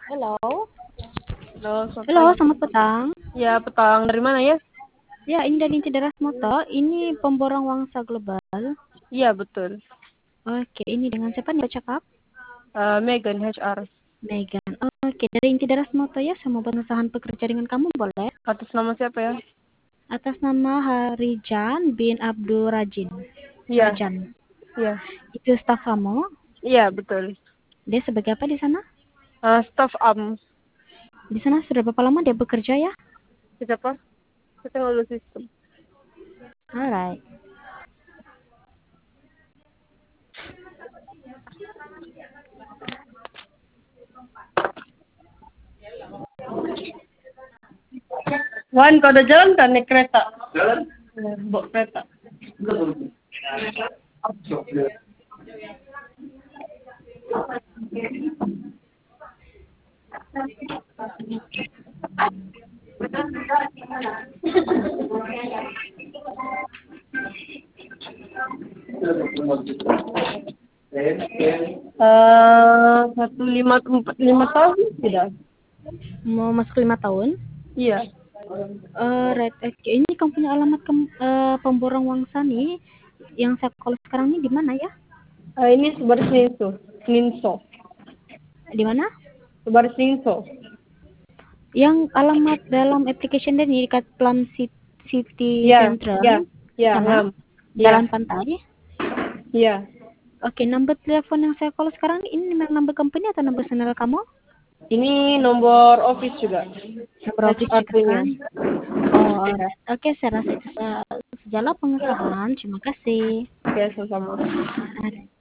Halo. Halo, selamat Halo, pagi. selamat petang. Ya, petang. Dari mana ya? Ya, ini dari Cederas Moto. Ini pemborong Wangsa Global. Iya, betul. Oke, ini dengan siapa nih bercakap? Megan HR. Megan. Oke, dari Cederas Moto ya, sama pengusahaan pekerja dengan kamu boleh? Atas nama siapa ya? Atas nama Harijan bin Abdul Rajin. Iya, Rajan. iya. Itu staf kamu. Iya, betul. Dia sebagai apa di sana? Staff AM. Di sana sudah berapa lama dia bekerja ya? Siapa? Teknologi sistem. Alright. Wan, kau udah jalan kan naik kereta? Jalan. Bawa kereta. Satu lima tahun tidak? Mau masuk 5 tahun? Iya. Right. Oke. Ini kamu punya alamat pemborong Wangsa nih. Yang saya call sekarang ini di mana ya? Ini Subar Seninso. Di mana? Subar Seninso. Yang alamat dalam application dan di dekat Plum City Iya, Central iya, di iya, sana, iya, Jalan Pantai. iya. Oke, nomor telepon yang saya call sekarang ini nomor company atau nomor personal kamu? Ini nomor office juga. Nomor office HR juga punya. kan? Oh, alright. Oke, saya rasa itu sejalan pengesahan. Terima kasih. Oke, sama-sama.